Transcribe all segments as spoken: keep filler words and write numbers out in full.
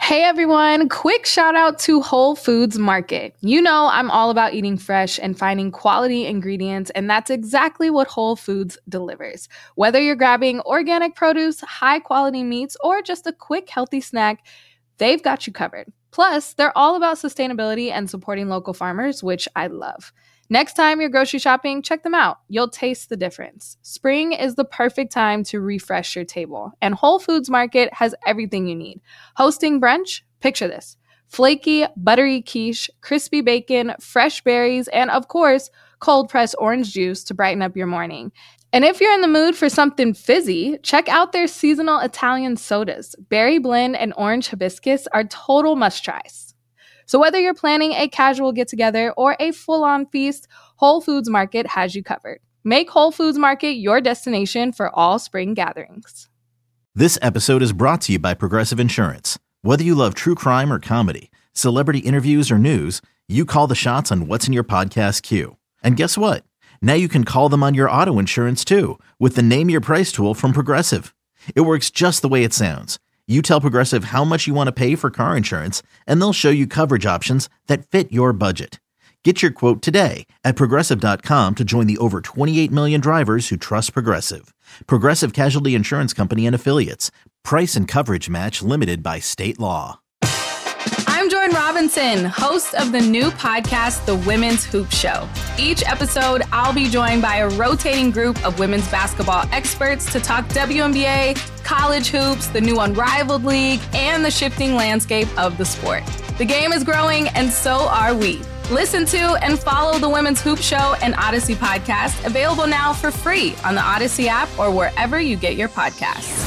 Hey everyone, quick shout out to Whole Foods Market. You know I'm all about eating fresh and finding quality ingredients, and that's exactly what Whole Foods delivers. Whether you're grabbing organic produce, high quality meats, or just a quick healthy snack, they've got you covered. Plus, they're all about sustainability and supporting local farmers, which I love. Next time you're grocery shopping, check them out. You'll taste the difference. Spring is the perfect time to refresh your table, and Whole Foods Market has everything you need. Hosting brunch? Picture this. Flaky, buttery quiche, crispy bacon, fresh berries, and of course, cold-pressed orange juice to brighten up your morning. And if you're in the mood for something fizzy, check out their seasonal Italian sodas. Berry blend and orange hibiscus are total must-tries. So whether you're planning a casual get-together or a full-on feast, Whole Foods Market has you covered. Make Whole Foods Market your destination for all spring gatherings. This episode is brought to you by Progressive Insurance. Whether you love true crime or comedy, celebrity interviews or news, you call the shots on what's in your podcast queue. And guess what? Now you can call them on your auto insurance too with the Name Your Price tool from Progressive. It works just the way it sounds. You tell Progressive how much you want to pay for car insurance, and they'll show you coverage options that fit your budget. Get your quote today at Progressive dot com to join the over twenty-eight million drivers who trust Progressive. Progressive Casualty Insurance Company and Affiliates. Price and coverage match limited by state law. I'm Jordan Robinson, host of the new podcast, The Women's Hoop Show. Each episode, I'll be joined by a rotating group of women's basketball experts to talk W N B A, college hoops, the new Unrivaled League, and the shifting landscape of the sport. The game is growing, and so are we. Listen to and follow The Women's Hoop Show and Odyssey podcast, available now for free on the Odyssey app or wherever you get your podcasts.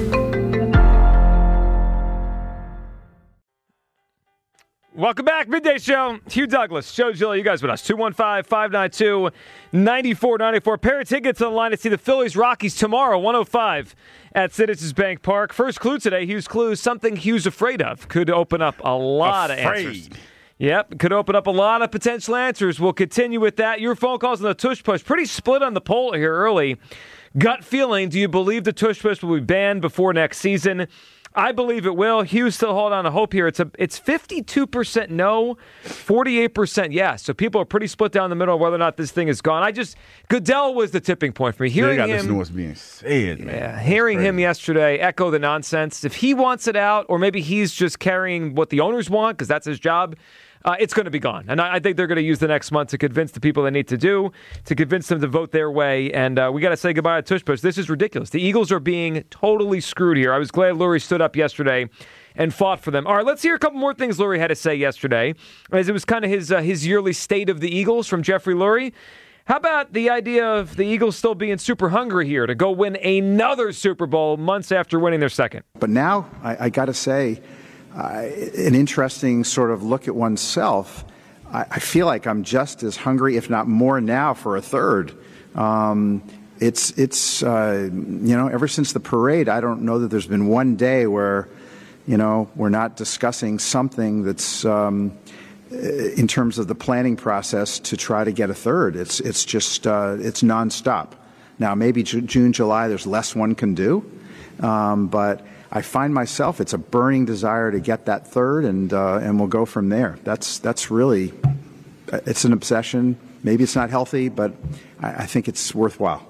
Welcome back, Midday Show. Hugh Douglas, Joe Giglio, you guys with us. two one five, five nine two, nine four nine four. Pair of tickets on the line to see the Phillies Rockies tomorrow, one oh five at Citizens Bank Park. First clue today, Hugh's clue, something Hugh's afraid of. Could open up a lot afraid. of answers. Yep, could open up a lot of potential answers. We'll continue with that. Your phone calls on the Tush Push. Pretty split on the poll here early. Gut feeling, do you believe the Tush Push will be banned before next season? I believe it will. Hughes still hold on to hope here. It's a, it's fifty-two percent no, forty-eight percent yes. So people are pretty split down the middle of whether or not this thing is gone. I just, Goodell was the tipping point for me. Hearing yeah, you gotta him, listen to what's being said, man. Yeah, hearing him yesterday echo the nonsense. If he wants it out, or maybe he's just carrying what the owners want, because that's his job, Uh, it's going to be gone. And I, I think they're going to use the next month to convince the people they need to do, to convince them to vote their way. And uh, we got to say goodbye to Tush Push. This is ridiculous. The Eagles are being totally screwed here. I was glad Lurie stood up yesterday and fought for them. All right, let's hear a couple more things Lurie had to say yesterday, as it was kind of his, uh, his yearly state of the Eagles from Jeffrey Lurie. How about the idea of the Eagles still being super hungry here to go win another Super Bowl months after winning their second? But now, I, I got to say, Uh, an interesting sort of look at oneself. I, I feel like I'm just as hungry, if not more now, for a third. Um, it's, it's uh, you know, ever since the parade, I don't know that there's been one day where, you know, we're not discussing something that's um, in terms of the planning process to try to get a third. It's, it's just, uh, it's nonstop. Now, maybe June, July, there's less one can do, um, but I find myself, it's a burning desire to get that third, and uh, and we'll go from there. That's that's really, it's an obsession. Maybe it's not healthy, but I, I think it's worthwhile.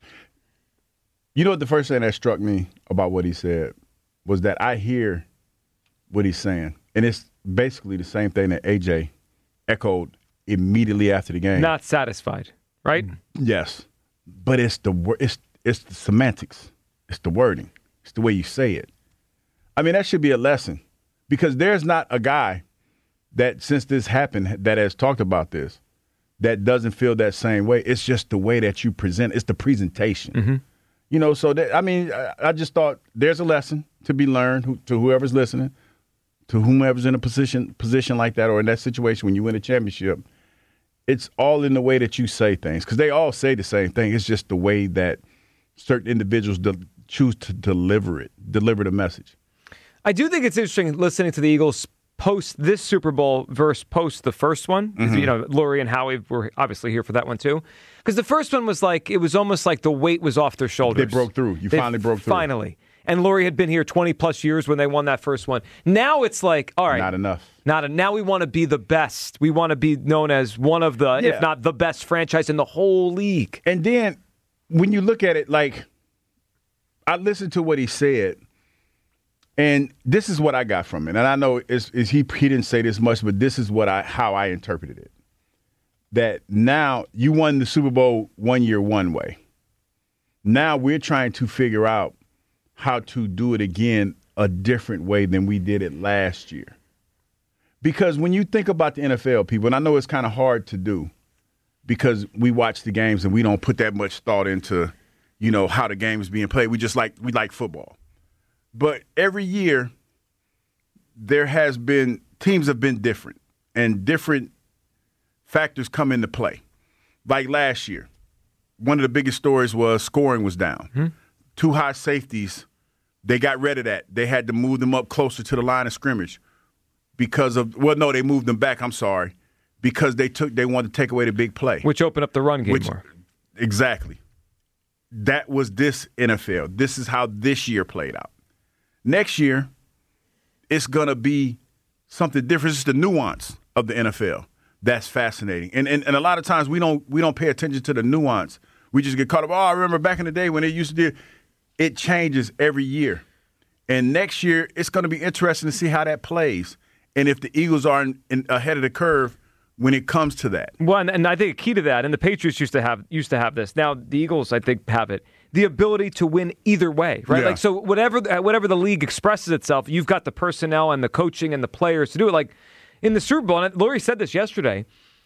You know what the first thing that struck me about what he said was that I hear what he's saying, and it's basically the same thing that A J echoed immediately after the game. Not satisfied, right? Yes, but it's the it's it's the semantics, it's the wording, it's the way you say it. I mean, that should be a lesson, because there's not a guy that, since this happened, that has talked about this, that doesn't feel that same way. It's just the way that you present. It's the presentation. Mm-hmm. You know, so that, I mean, I, I just thought there's a lesson to be learned who, to whoever's listening, to whomever's in a position position like that, or in that situation when you win a championship. It's all in the way that you say things, because they all say the same thing. It's just the way that certain individuals de- choose to deliver it, deliver the message. I do think it's interesting listening to the Eagles post this Super Bowl versus post the first one. Mm-hmm. You know, Lurie and Howie were obviously here for that one too. Because the first one was like, it was almost like the weight was off their shoulders. They broke through. You they finally broke through. Finally. and Lurie had been here twenty plus years when they won that first one. Now it's like, all right. Not enough. Not a, now we want to be the best. We want to be known as one of the, yeah. if not the best franchise in the whole league. And then when you look at it, like, I listened to what he said, and this is what I got from it. And I know it's, it's, he, he didn't say this much, but this is what I how I interpreted it. That now you won the Super Bowl one year one way. Now we're trying to figure out how to do it again a different way than we did it last year. Because when you think about the N F L, people, and I know it's kind of hard to do because we watch the games and we don't put that much thought into, you know, how the game is being played. We just like we like football. But every year there has been teams have been different and different factors come into play. Like last year, one of the biggest stories was scoring was down. Mm-hmm. Two high safeties, they got rid of that. They had to move them up closer to the line of scrimmage. Because of well, no, they moved them back. I'm sorry, because they took they wanted to take away the big play, which opened up the run game which, more. Exactly. That was this N F L. This is how this year played out. Next year, it's gonna be something different. It's the nuance of the N F L that's fascinating, and and and a lot of times we don't we don't pay attention to the nuance. We just get caught up. Oh, I remember back in the day when they used to do. It changes every year, and next year it's going to be interesting to see how that plays. And if the Eagles are in, in, ahead of the curve when it comes to that. Well, and, and I think a key to that, and the Patriots used to have used to have this. Now the Eagles, I think, have it: the ability to win either way, right? Yeah. Like so, whatever whatever the league expresses itself, you've got the personnel and the coaching and the players to do it. Like in the Super Bowl, and Lurie said this yesterday.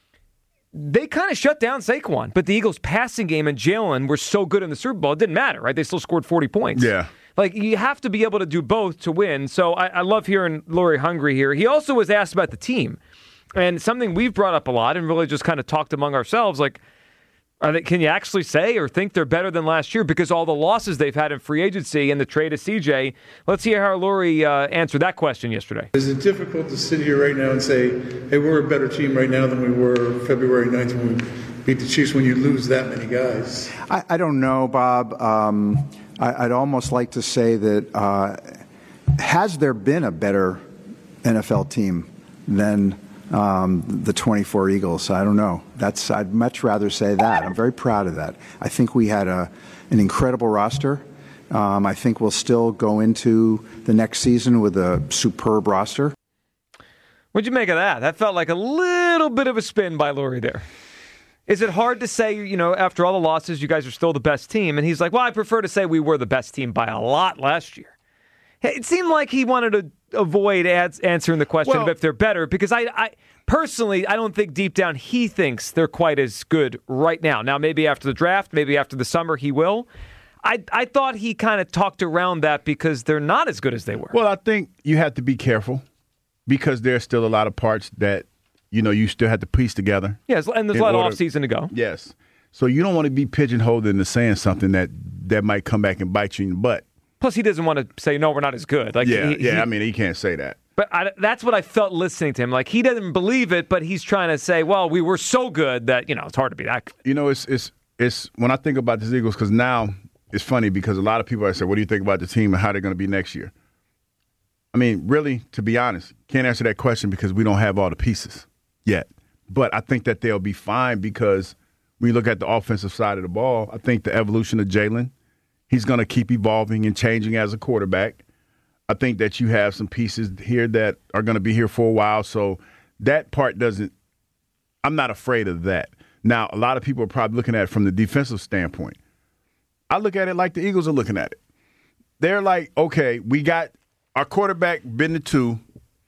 They kind of shut down Saquon, but the Eagles' passing game and Jalen were so good in the Super Bowl, it didn't matter, right? They still scored forty points. Yeah. Like, you have to be able to do both to win. So I, I love hearing Lurie hungry here. He also was asked about the team. And something we've brought up a lot and really just kind of talked among ourselves, like, are they, can you actually say or think they're better than last year because all the losses they've had in free agency and the trade of C J? Let's hear how Lurie uh, answered that question yesterday. Is it difficult to sit here right now and say, hey, we're a better team right now than we were February ninth when we beat the Chiefs when you lose that many guys? I, I don't know, Bob. Um, I, I'd almost like to say that uh, has there been a better N F L team than um, the twenty-four Eagles? I don't know. That's I'd much rather say that. I'm very proud of that. I think we had a an incredible roster. Um, I think we'll still go into the next season with a superb roster. What'd you make of that? That felt like a little bit of a spin by Lurie there. Is it hard to say, you know, after all the losses, you guys are still the best team? And he's like, well, I prefer to say we were the best team by a lot last year. It seemed like he wanted to avoid ads, answering the question well, of if they're better, because I, I personally, I don't think deep down he thinks they're quite as good right now. Now, maybe after the draft, maybe after the summer, he will. I, I thought he kind of talked around that because they're not as good as they were. Well, I think you have to be careful because there's still a lot of parts that, you know, you still have to piece together. Yes, and there's a lot order, of offseason to go. Yes. So you don't want to be pigeonholed into saying something that, that might come back and bite you in the butt. Plus, he doesn't want to say, no, we're not as good. Like, yeah, he, yeah. He, I mean, he can't say that. But I, that's what I felt listening to him. Like, he doesn't believe it, but he's trying to say, well, we were so good that, you know, it's hard to be that good. You know, it's it's it's when I think about the Eagles, because now it's funny because a lot of people I say, what do you think about the team and how they're going to be next year? I mean, really, to be honest, can't answer that question because we don't have all the pieces yet. But I think that they'll be fine because when you look at the offensive side of the ball, I think the evolution of Jalen, he's going to keep evolving and changing as a quarterback. I think that you have some pieces here that are going to be here for a while. So that part doesn't – I'm not afraid of that. Now, a lot of people are probably looking at it from the defensive standpoint. I look at it like the Eagles are looking at it. They're like, okay, we got our quarterback been the two.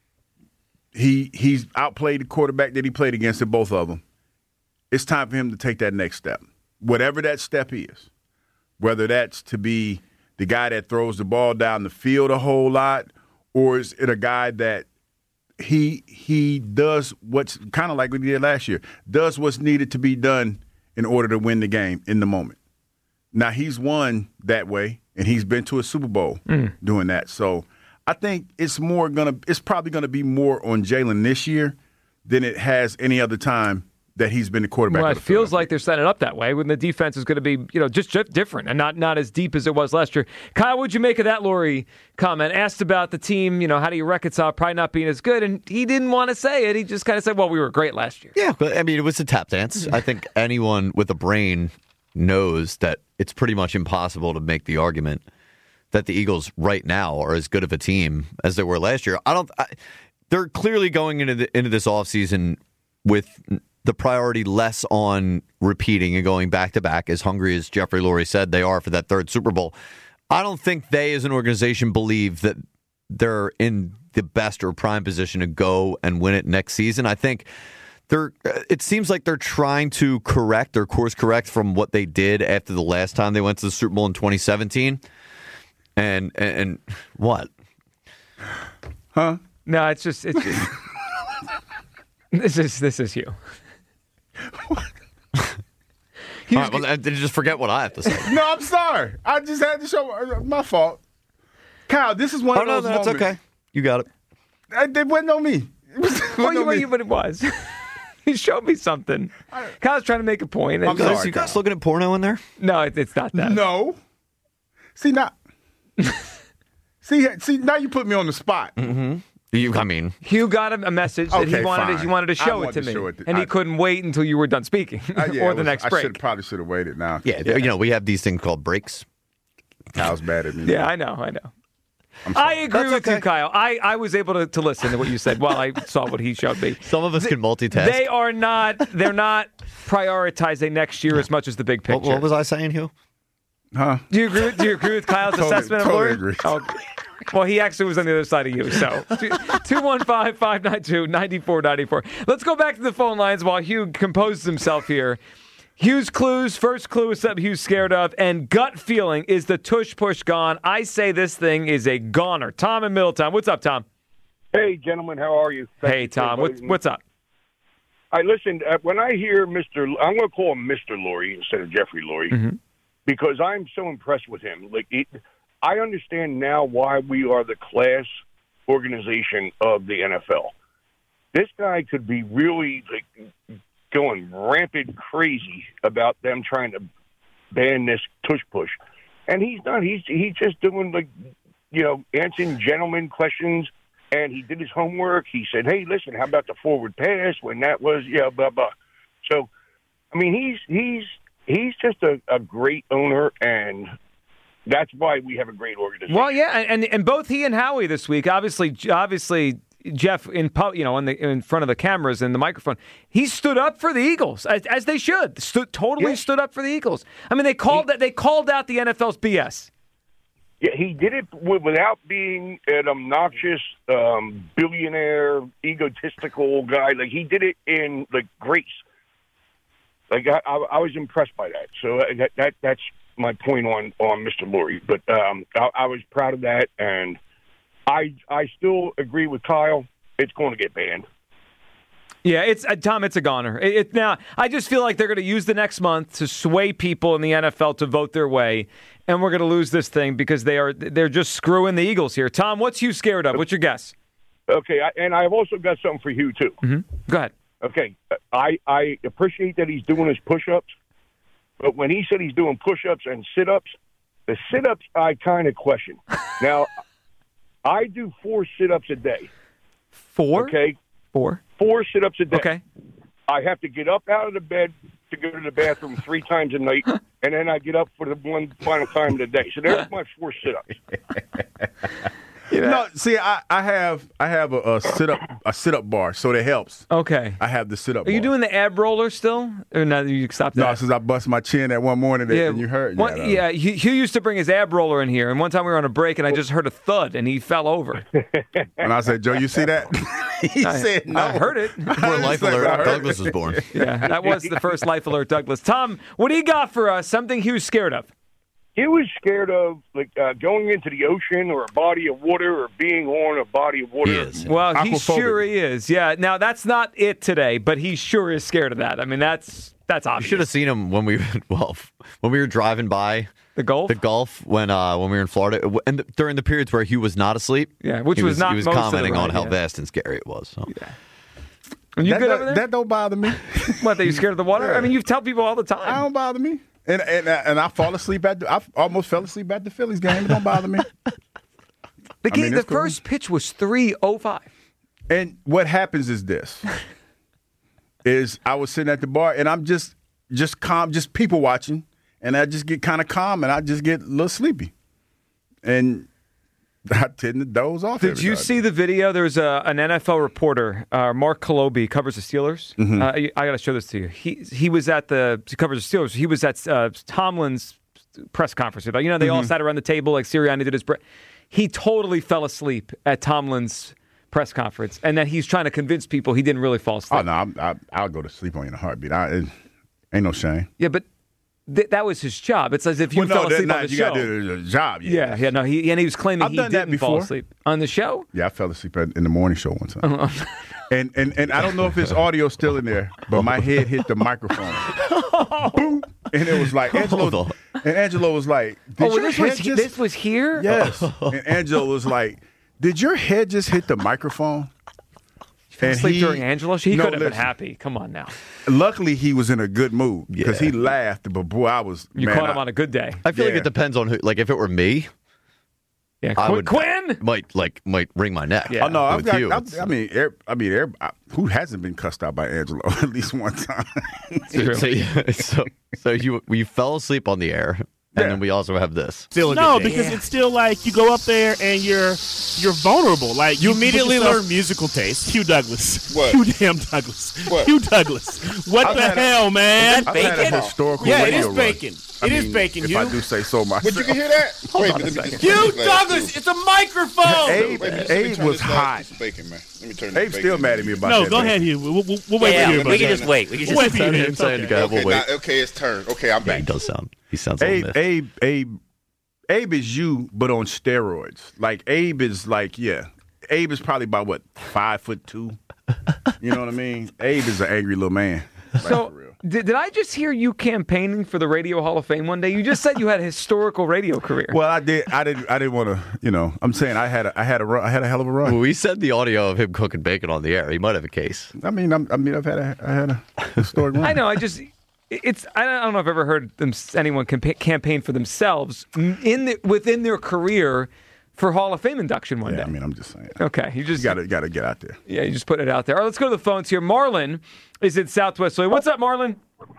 He he's outplayed the quarterback that he played against in both of them. It's time for him to take that next step, whatever that step is, whether that's to be the guy that throws the ball down the field a whole lot, or is it a guy that he he does what's kind of like we did last year, does what's needed to be done in order to win the game in the moment. Now, he's won that way, and he's been to a Super Bowl mm. doing that. So I think it's more gonna. It's probably gonna be more on Jalen this year than it has any other time that he's been the quarterback. Well, of it the feels like they're setting it up that way when the defense is going to be, you know, just different and not, not as deep as it was last year. Kyle, what'd you make of that Lurie comment? Asked about the team, you know, how do you reconcile probably not being as good? And he didn't want to say it. He just kind of said, well, we were great last year. Yeah, but I mean, it was a tap dance. I think anyone with a brain knows that it's pretty much impossible to make the argument that the Eagles right now are as good of a team as they were last year. I don't. I, they're clearly going into the, into this offseason with the priority less on repeating and going back to back, as hungry as Jeffrey Lurie said they are for that third Super Bowl. I don't think they, as an organization, believe that they're in the best or prime position to go and win it next season. I think they're. It seems like they're trying to correct or course correct from what they did after the last time they went to the Super Bowl in twenty seventeen. And, and and what? Huh? No, it's just it's just, this is this is you. All right, well, just forget what I have to say. No, I'm sorry. I just had to show my fault. Kyle, this is one oh, of no, those that's moments. okay. You got it. It wasn't on me. It wasn't Well, on you, me. you, but it was. He showed me something. Kyle's trying to make a point. I'm And- sorry. You guys looking at porno in there? No, it, it's not that. No. See now. see, see now you put me on the spot. Mm-hmm. You, I mean, Hugh got a, a message that he Okay, wanted. To, fine. he wanted to I show it wanted to to me, show it to- and he I- couldn't wait until you were done speaking Uh, yeah, or it the was- next I break. should probably should have waited. Now, yeah, you know, we have these things called breaks. Kyle's mad at me. Yeah, I know, I know. I'm I sorry. agree That's with okay. you, Kyle. I, I was able to, to listen to what you said while I saw what he showed me. Some of us can multitask. They are not. They're not prioritizing next year as much as the big picture. what, what was I saying, Hugh? Huh? Do you agree? With, do you agree with Kyle's Totally- assessment totally of Lurie? agree. Oh, well, he actually was on the other side of you. So two one five, five nine two, nine four nine four. Let's go back to the phone lines while Hugh composes himself here. Hugh's clues. First clue is something Hugh's scared of, and gut feeling is the tush push gone. I say this thing is a goner. Tom in Middletown. What's up, Tom? Hey, gentlemen, how are you? Thank Hey, you for Tom. What, inviting me. what's up? I listen. Uh, when I hear Mister L- I'm going to call him Mister Lurie instead of Jeffrey Lurie Mm-hmm. because I'm so impressed with him. Like, it, I understand now why we are the class organization of the N F L. This guy could be really like going rampant crazy about them trying to ban this tush push, and he's not. He's he's just doing like you know answering gentleman questions. And he did his homework. He said, hey, listen, how about the forward pass when that was, yeah, blah, blah. So, I mean, he's he's he's just a, a great owner, and that's why we have a great organization. Well, yeah, and and both he and Howie this week, obviously, obviously, Jeff in pu- you know in the in front of the cameras and the microphone, he stood up for the Eagles as, as they should. Stood, totally Yeah. stood up for the Eagles. I mean, they called that they called out the N F L's B S. Yeah, he did it w- without being an obnoxious um, billionaire, egotistical guy. Like, he did it in, like, grace. Like, I, I, I was impressed by that. So uh, that, that that's my point on, on Mister Lurie. But um, I, I was proud of that, and I I still agree with Kyle. It's going to get banned. Yeah, it's uh, Tom. It's a goner. It, it, now, I just feel like they're going to use the next month to sway people in the N F L to vote their way, and we're going to lose this thing because they are they're just screwing the Eagles here. Tom, what's you scared of? What's your guess? Okay, I, and I've also got something for Hugh, too. Mm-hmm. Go ahead. Okay, I, I appreciate that he's doing his push-ups, but when he said he's doing push-ups and sit-ups, the sit-ups I kind of question. Now, I do four sit-ups a day. Four. Okay, Four. four sit-ups a day. Okay. I have to get up out of the bed to go to the bathroom three times a night, and then I get up for the one final time of the day. So there's my four sit-ups. No, see, I, I have I have a, a sit up a sit up bar, so that helps. Okay. I have the sit up. Are you doing the ab roller still? Or no, you stopped that? No, since I bust my chin that one morning that and you heard. One, yeah, yeah, Hugh Hugh used to bring his ab roller in here, and one time we were on a break, and I just heard a thud, and he fell over. And I said, Joe, you see that? he I, said, no. I heard it. Before Life like, I Alert heard Douglas was born. Yeah, that was the first Life Alert Douglas. Tom, what do you got for us? Something Hugh's scared of? He was scared of like uh, going into the ocean or a body of water or being on a body of water. He is. Well, he Aquaphobic. sure he is. Yeah. Now that's not it today, but he sure is scared of that. I mean, that's that's You obvious. should have seen him when we well when we were driving by the Gulf. the Gulf when uh, when we were in Florida and the, during the periods where Hugh was not asleep. Yeah, which he was not He was most of the commenting ride, on how yeah. vast and scary it was. So. Yeah. Are you that, good don't, over there? that don't bother me. What, that you scared of the water? Yeah. I mean, you tell people all the I time. don't bother me. And and and I fall asleep at the, I almost fell asleep at the Phillies game. It don't bother me. The, game, mean, the it's cool. first pitch was three oh five. And what happens is this: is I was sitting at the bar and I'm just just calm, just people watching, and I just get kind of calm and I just get a little sleepy, and I tend to doze off. Did every you now see and the video? There's a, an N F L reporter, uh, Mark Kolobi, covers the Steelers. Mm-hmm. Uh, I, I got to show this to you. He he was at the he covers the Steelers. He was at uh, Tomlin's press conference. You know, they all Mm-hmm. sat around the table like Sirianni did his. Bre- he totally fell asleep at Tomlin's press conference, and that he's trying to convince people he didn't really fall asleep. Oh no, I'm, I, I'll go to sleep on you in a heartbeat. I, it, ain't no shame. Yeah, but th- that was his job. It's as if you Well, no, fell that- asleep nah, on the you show. got to do the job. Yeah, Yeah, yeah, no, he and he was claiming I've he done that didn't fall before. asleep on the show. Yeah, I fell asleep at, in the morning show one time. Uh-huh. And, and and I don't know if his audio's still in there, but my head hit the microphone. Boom. And it was like, Hold Angelo, on. and Angelo was like, did Oh, your this head was just... this was here. Yes. And Angelo was like, did your head just hit the microphone? Fell And asleep he- during Angelo. He No, could have been listen. happy. Come on now. Luckily, he was in a good mood because Yeah. he laughed, but boy, I was, You man, caught him I- on a good day. I feel like Yeah. it depends on who. Like if it were me, Yeah, I Qu- would Quinn. might like might wring my neck. Yeah. Oh, no, I've With got, you, I've- it's- I mean, er, I mean, er, I, who hasn't been cussed out by Angelo at least one time? True. So, you- so, so you you fell asleep on the air, and Yeah. then we also have this. Still a No, good day. because it's still like you go up there and you're you're vulnerable. Like You put immediately yourself- learn musical taste. Hugh Douglas. What? Hugh damn Douglas. What? Hugh Douglas. What I've the had a- hell, man? I've had a Bacon? historical Yeah, it radio is run. bacon. I It is mean, bacon, if Hugh. I do say so myself. But you can hear that? Wait, let me just Hugh turn this Douglas, to- it's a microphone. Abe, Wait, let me- let me Abe turn was this down hot. to some bacon, man. Let me turn this Abe's bacon still mad at me about No, that. go man. ahead, Hugh. We'll, we'll, we'll wait Yeah, for you. we about can that. just wait. We can We'll just wait for you. Sound here. him saying, Okay. "Okay, Okay, we'll wait." now, okay, it's turned. Okay, I'm Yeah, he back. does sound. He sounds a little Abe, miffed. Abe, Abe, Abe is you, but on steroids. Like Abe is like, yeah, Abe is probably about what five foot two. You know what I mean? Abe is an angry little man. Like, So, for real. did, did I just hear you campaigning for the Radio Hall of Fame one day? You just said you had a historical radio career. Well, I did. I didn't. I didn't want to. You know, I'm saying I had. A, I had a. Run, I had a hell of a run. Well, we said the audio of him cooking bacon on the air. He might have a case. I mean, I'm, I mean, I've had a. I had a historic run. I know. I just it's. I don't, I don't know if I've ever heard them anyone campa- campaign for themselves in the, within their career for Hall of Fame induction one Yeah, day. I mean, I'm just saying. Okay, you just You gotta, gotta get out there. yeah, you just put it out there. All right, let's go to the phones here. Marlon is in Southwest Philly. What's up, Marlon?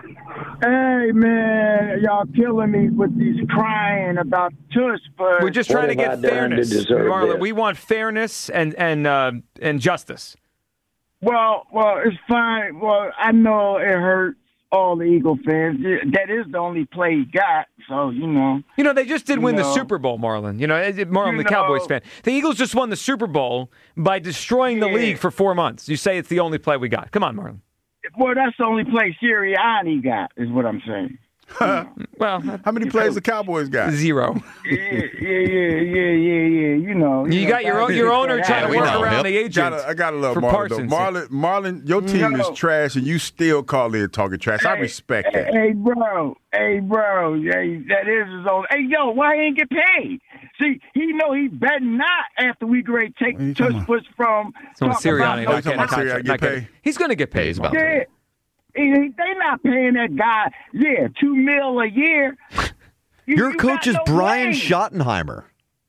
Hey, man, y'all killing me with these crying about tush, but We're just trying to get fairness, Marlon. We want fairness and and uh, and justice. well, well, it's fine. Well, I know it hurts all the Eagle fans. That is the only play he got, so you know. You know, they just did win the No. Super Bowl, Marlon. You know, it- it- Marlon, You the Cowboys know- fan. The Eagles just won the Super Bowl by destroying the Yeah. league for four months. You say it's the only play we got. Come on, Marlon. Well, that's the only play Sirianni got, is what I'm saying. Well, How many plays the Cowboys got? zero. Yeah, yeah, yeah, yeah, yeah, yeah. You know, You know, got your own, your owner trying to we work know. around Yep. the agent. Gotta, I gotta love for Marlon. Parsons. Though. Marlon, Marlon, your team No. is trash, and you still call in talking trash. I Hey, respect hey, that. Hey, bro. Hey, bro. Hey, that is his own. Hey, yo, why he ain't get paid? See, he know he better not after we grade take What are you touch talking about? push from. So talking Sirianni about Oh, not you getting talking a about contract. Sirianni get Not getting- paid? He's going to get Yeah, paid. he's about Marlon. to. Yeah. He- They not paying that guy, yeah, two mil a year. You- Your you coach got is no Brian plays. Schottenheimer.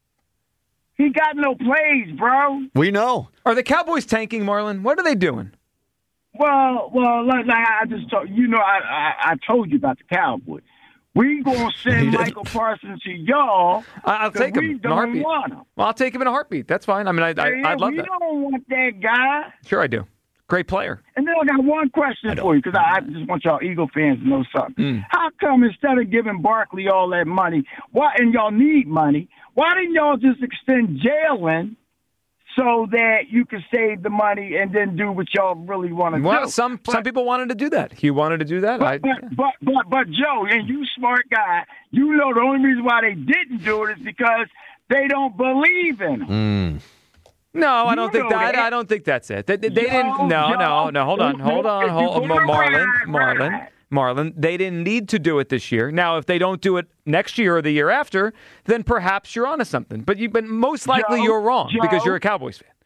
He got no plays, bro. We know. Are the Cowboys tanking, Marlon? What are they doing? Well, well, like, like I just told you know, I, I I told you about the Cowboys. We gonna You send did. Michael Parsons to y'all. I- I'll 'cause take him we in a don't heartbeat. want him. Well, I'll take him in a heartbeat. That's fine. I mean, I, I, Yeah, I'd love we that. don't want that guy. Sure, I do. Great player. And then I got one question for you, because I, I just want y'all Eagle fans to know something. Mm. How come instead of giving Barkley all that money, why and y'all need money, why didn't y'all just extend Jalen so that you can save the money and then do what y'all really want to Well, do? some But- some people wanted to do that. He wanted to do that. I, But, but, but, but, but, Joe, and you smart guy, you know the only reason why they didn't do it is because they don't believe in him. Mm. no, I You don't think know that. that. I don't think that's it. They, they Joe, didn't. No, Joe, no, no. Hold on, hold on, if you hold put on, it Marlon, right, Marlon, right. Marlon. They didn't need to do it this year. Now, if they don't do it next year or the year after, then perhaps you're onto something. But you, but most likely Joe, you're wrong because Joe, you're a Cowboys fan.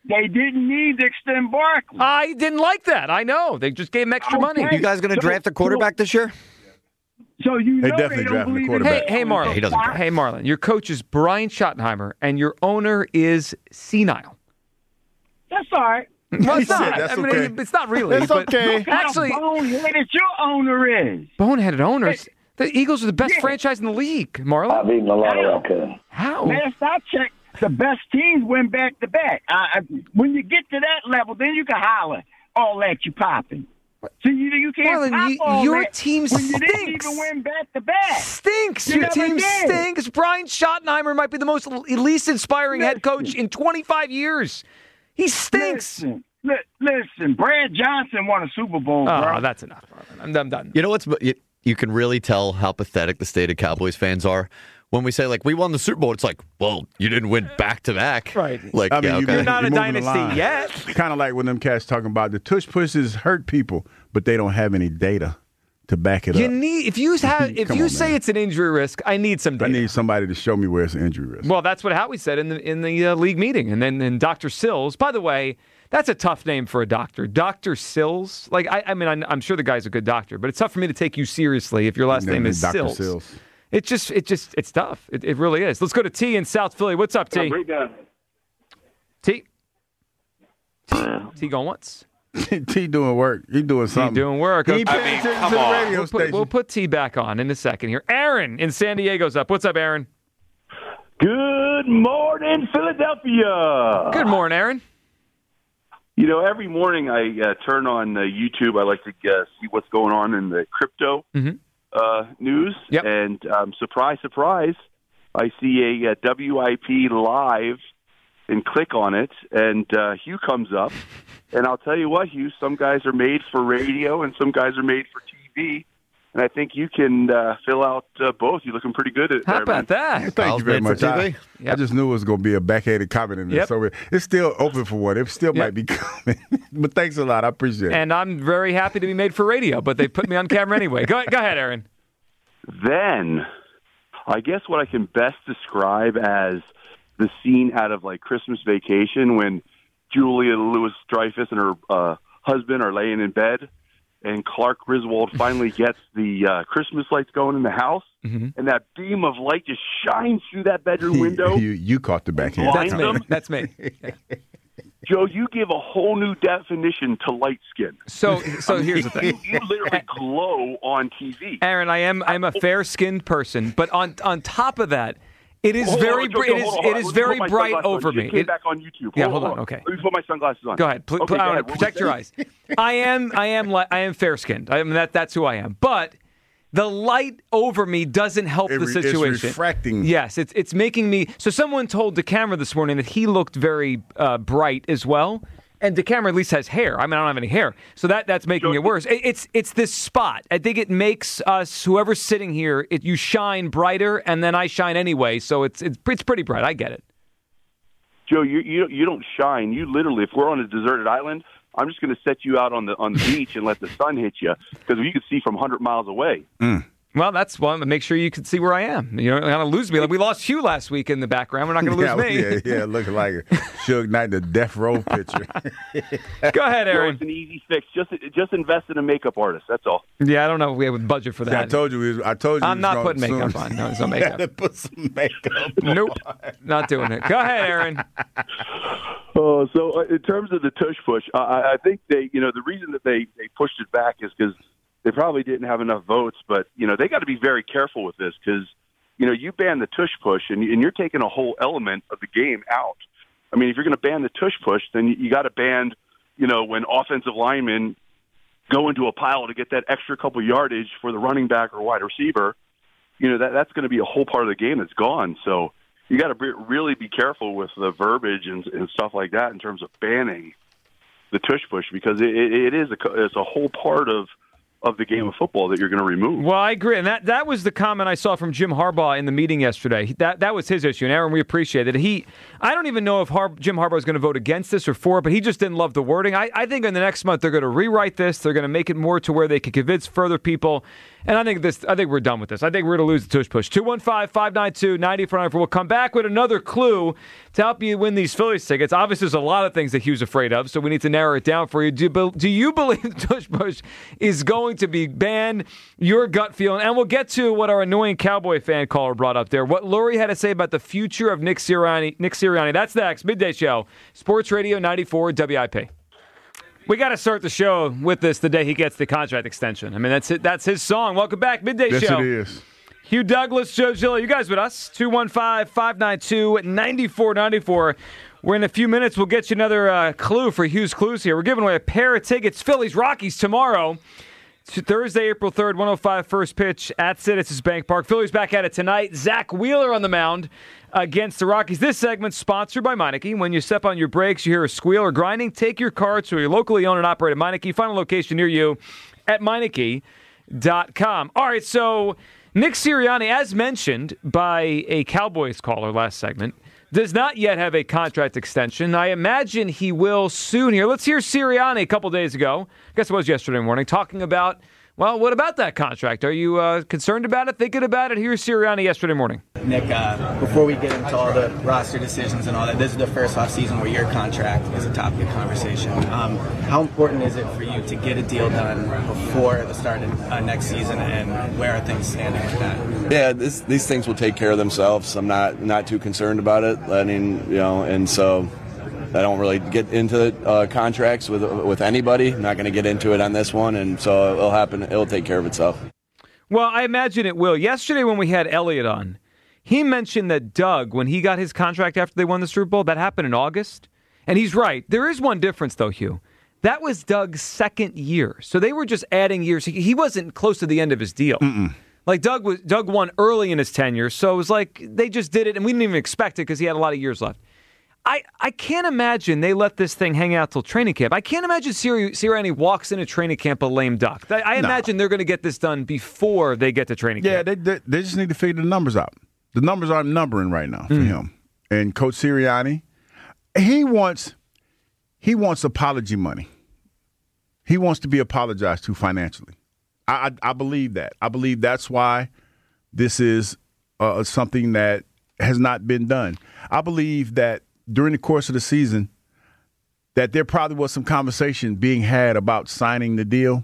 They didn't need to extend Barkley. I didn't like that. I know. They just gave him extra Okay. money. You guys going to So- draft a quarterback this year? So you They know definitely they don't drafting the believe in quarterback. Hey, hey, Marlon. He doesn't Hey, Marlon. Your coach is Brian Schottenheimer, and your owner is senile. That's all right. Well, it's He said not. that's I mean, okay. it's not really. That's but okay. Actually, How boneheaded your owner is. boneheaded owners. The Eagles are the best Yeah. franchise in the league, Marlon. I've eaten a lot of raccoon. How? Last I checked, the best teams win back to back. I- I- When you get to that level, then you can holler all that you popping. So you you can't Marlon, pop you- all your that team when you didn't stinks. even win back to back. Stinks. You Your never team did. stinks. Brian Schottenheimer might be the most least inspiring head coach in twenty-five years. He stinks. Listen, li- listen, Brad Johnson won a Super Bowl, Oh, bro. that's enough, Marlon. I'm, I'm done. You know what's you, you can really tell how pathetic the state of Cowboys fans are when we say like we won the Super Bowl. It's like, well, you didn't win back to back, Right. Like, I mean, yeah, you okay. You're not a moving the dynasty line. yet. Kind of like when them cats talking about the tush pushes hurt people, but they don't have any data to back it You up. need if you have if Come you on, say man. it's an injury risk, I need some I data. need somebody to show me where it's an injury risk. Well, that's what Howie said in the in the uh, league meeting, and then and Doctor Sills. By the way, that's a tough name for a doctor, Doctor Sills. Like I, I mean, I'm, I'm sure the guy's a good doctor, but it's tough for me to take you seriously if your last Yeah, name is Doctor Sills. Sills. It just it just it's tough. It, it really is. Let's go to T in South Philly. What's up, T? T. T going once. T doing work. He doing T something. doing work. He Okay. ain't paying attention to the radio We'll put, station. we'll put T back on in a second here. Aaron in San Diego's up. What's up, Aaron? Good morning, Philadelphia. Good morning, Aaron. You know, every morning I uh, turn on uh, YouTube. I like to uh, see what's going on in the crypto Mhm. uh, news. Yep. And um, surprise, surprise, I see a, uh W I P live and click on it, and uh, Hugh comes up. And I'll tell you what, Hugh, some guys are made for radio and some guys are made for T V. And I think you can uh, fill out uh, both. You're looking pretty good at How there, man. about that? Thank Kyle's you very made much. for I, T V? I just knew it was going to be a backhanded comment in there. Yep. So it, it's still open for one. It still Yep. might be coming. But thanks a lot. I appreciate it. And I'm very happy to be made for radio, but they put me on camera anyway. Go, go ahead, Aaron. Then, I guess what I can best describe as the scene out of like Christmas Vacation when Julia Louis-Dreyfus and her uh, husband are laying in bed, and Clark Griswold finally gets the uh, Christmas lights going in the house, Mhm. and that beam of light just shines through that bedroom window. you, you caught the backhand. That's Blind me. them? That's me. Joe, you give a whole new definition to light skin. So, so here's the You, thing, you literally glow on T V. Aaron. I am I'm a fair-skinned person, but on on top of that, it is Hold very on, Joe, br- Joe, it is hold on, it hold is on. very Let me put my bright sunglasses on. over You me. just came It- back on YouTube. Yeah, hold on, okay. Let me put my sunglasses on. Go ahead. Pl- Okay, pl- go I ahead. want to What protect was your that? eyes. I am I am li- I am fair-skinned. I mean that that's who I am. But the light over me doesn't help It the re- it's situation. refracting. Yes, it's it's making me. So someone told DeCamera this morning that he looked very uh, bright as well. And DeCamera at least has hair. I mean, I don't have any hair, so that that's making it worse. It, it's it's this spot. I think it makes us whoever's sitting here. It, you shine brighter, and then I shine anyway. So it's it's it's pretty bright. I get it. Joe, you you you don't shine. You literally, if we're on a deserted island, I'm just going to set you out on the on the beach and let the sun hit you because you can see from one hundred miles away. Well, that's one. Make sure you can see where I am. You don't want to lose me. Like we lost Hugh last week in the background. We're not going to lose yeah, me. Yeah, yeah, looking like a Suge Knight, the death row picture. Go ahead, Joe, Aaron. it's an easy fix. Just just invest in a makeup artist. That's all. Yeah, I don't know if we have a budget for See, I that. told you. we was- I told you. I'm we was not gonna putting makeup soon- on. No, there's no You makeup. gotta put some makeup. Nope, on. not doing it. Go ahead, Aaron. Oh, so uh, in terms of the tush push, uh, I I think they, you know, the reason that they, they pushed it back is because they probably didn't have enough votes. But, you know, they got to be very careful with this because, you know, you ban the tush push and, and you're taking a whole element of the game out. I mean, if you're going to ban the tush push, then you, you got to ban, you know, when offensive linemen go into a pile to get that extra couple yardage for the running back or wide receiver. You know, that that's going to be a whole part of the game that's gone. So you got to be, really be careful with the verbiage and, and stuff like that in terms of banning the tush push because it, it, it is a, it's a whole part of of the game of football that you're going to remove. Well, I agree. And that, that was the comment I saw from Jim Harbaugh in the meeting yesterday. That that was his issue. And, Aaron, we appreciate it. He, I don't even know if Har- Jim Harbaugh is going to vote against this or for it, but he just didn't love the wording. I, I think in the next month they're going to rewrite this. They're going to make it more to where they can convince further people. And I think this. I think we're done with this. I think we're going to lose the tush push. two one five, five nine two, nine four nine four. We'll come back with another clue to help you win these Phillies tickets. Obviously, there's a lot of things that Hugh's afraid of, so we need to narrow it down for you. Do, do you believe the tush push is going to be banned? Your gut feeling. And we'll get to what our annoying Cowboy fan caller brought up there. What Lurie had to say about the future of Nick Sirianni. Nick Sirianni. That's next. Midday Show. Sports Radio ninety-four W I P. We got to start the show with this the day he gets the contract extension. I mean, that's it. That's his song. Welcome back. Midday yes, Show. Yes, it is. Hugh Douglas, Joe Gillo. You guys with us. two one five, five nine two, nine four nine four. We're in a few minutes. We'll get you another uh, clue for Hugh's Clues here. We're giving away a pair of tickets. Phillies Rockies tomorrow. Thursday, April third, one oh five first pitch at Citizens Bank Park. Phillies back at it tonight. Zach Wheeler on the mound against the Rockies. This segment sponsored by Meineke. When you step on your brakes, you hear a squeal or grinding, take your car to your locally owned and operated Meineke. Find a location near you at Meineke dot com. All right, so Nick Sirianni, as mentioned by a Cowboys caller last segment, does not yet have a contract extension. I imagine he will soon here. Let's hear Sirianni a couple days ago, I guess it was yesterday morning, talking about, well, what about that contract? Are you uh, concerned about it, thinking about it? Here's Sirianni yesterday morning. Nick, uh, before we get into all the roster decisions and all that, this is the first offseason where your contract is a topic of conversation. Um, how important is it for you to get a deal done before the start of uh, next season, and where are things standing with that? Yeah, this, these things will take care of themselves. I'm not not too concerned about it. I mean, you know, and so I don't really get into uh, contracts with with anybody. I'm not going to get into it on this one, and so it'll happen. It'll take care of itself. Well, I imagine it will. Yesterday when we had Elliot on, he mentioned that Doug, when he got his contract after they won the Super Bowl, that happened in August. And he's right. There is one difference, though, Hugh. That was Doug's second year. So they were just adding years. He wasn't close to the end of his deal. Mm-mm. Like, Doug was Doug won early in his tenure, so it was like they just did it, and we didn't even expect it because he had a lot of years left. I, I can't imagine they let this thing hang out till training camp. I can't imagine Siri, Sirianni walks into training camp a lame duck. I, I no. imagine they're going to get this done before they get to training yeah, camp. Yeah, they, they, they just need to figure the numbers out. The numbers aren't numbering right now for Mm. him. And Coach Sirianni, he wants he wants apology money. He wants to be apologized to financially. I, I, I believe that. I believe that's why this is uh, something that has not been done. I believe that during the course of the season that there probably was some conversation being had about signing the deal,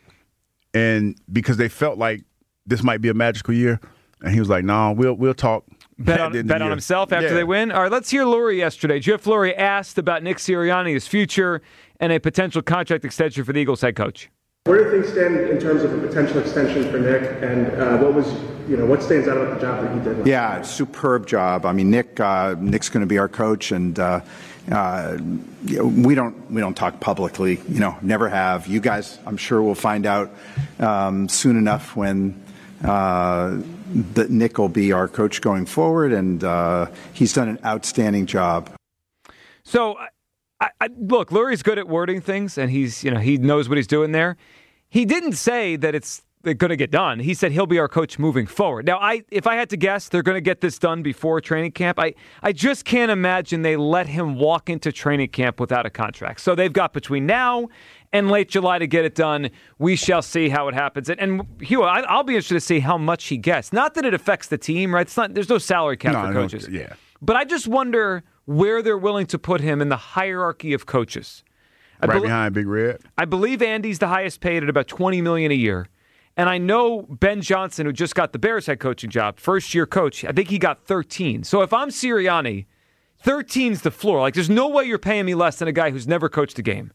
and because they felt like this might be a magical year, and he was like, no, we'll we'll talk. Bet on, bet on himself after yeah. they win? All right, let's hear Lurie yesterday. Jeff Lurie asked about Nick Sirianni, his future, and a potential contract extension for the Eagles head coach. Where do things stand in terms of a potential extension for Nick, and uh, what was, you know, what stands out about the job that he did? Yeah, superb job. I mean, Nick, uh, Nick's going to be our coach, and uh, uh, you know, we don't we don't talk publicly. You know, never have. You guys, I'm sure, will find out um, soon enough when uh, that Nick will be our coach going forward, and uh, he's done an outstanding job. So. I, I, look, Lurie's good at wording things, and he's, you know, he knows what he's doing there. He didn't say that it's going to get done. He said he'll be our coach moving forward. Now, I, if I had to guess, they're going to get this done before training camp. I, I just can't imagine they let him walk into training camp without a contract. So they've got between now and late July to get it done. We shall see how it happens. And, and Hugh, I, I'll be interested to see how much he gets. Not that it affects the team, right? It's not. There's no salary cap no, for coaches. No, yeah. But I just wonder where they're willing to put him in the hierarchy of coaches. I right be- behind Big Red. I believe Andy's the highest paid at about twenty million dollars a year. And I know Ben Johnson, who just got the Bears head coaching job, first year coach, I think he got thirteen. So if I'm Sirianni, thirteen's the floor. Like, there's no way you're paying me less than a guy who's never coached a game.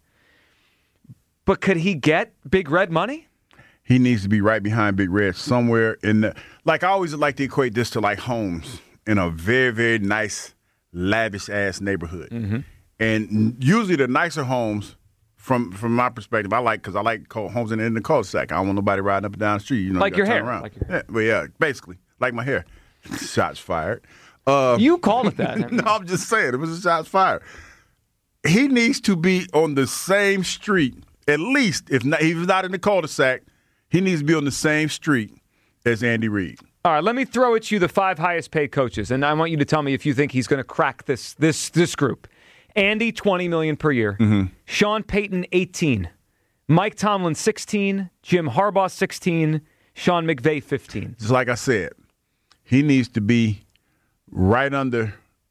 But could he get Big Red money? He needs to be right behind Big Red somewhere in the – like, I always like to equate this to, like, homes in a very, very nice, lavish-ass neighborhood. Mm-hmm. And usually the nicer homes, from from my perspective, I like – because I like homes in, in the cul-de-sac. I don't want nobody riding up and down the street. You know, like, you your turn hair. Around. like your hair. Yeah, well, yeah, basically. Like my hair. Shots fired. Uh, you called it that. No, I'm just saying. It was a shots fired. He needs to be on the same street, at least, if not, if he's not in the cul-de-sac, He needs to be on the same street as Andy Reid. All right, let me throw at you the five highest paid coaches, and I want you to tell me if you think he's going to crack this this this group. Andy, twenty million dollars per year. Mm-hmm. Sean Payton, eighteen. Mike Tomlin, sixteen. Jim Harbaugh, sixteen. Sean McVay, fifteen. Just like I said, he needs to be right under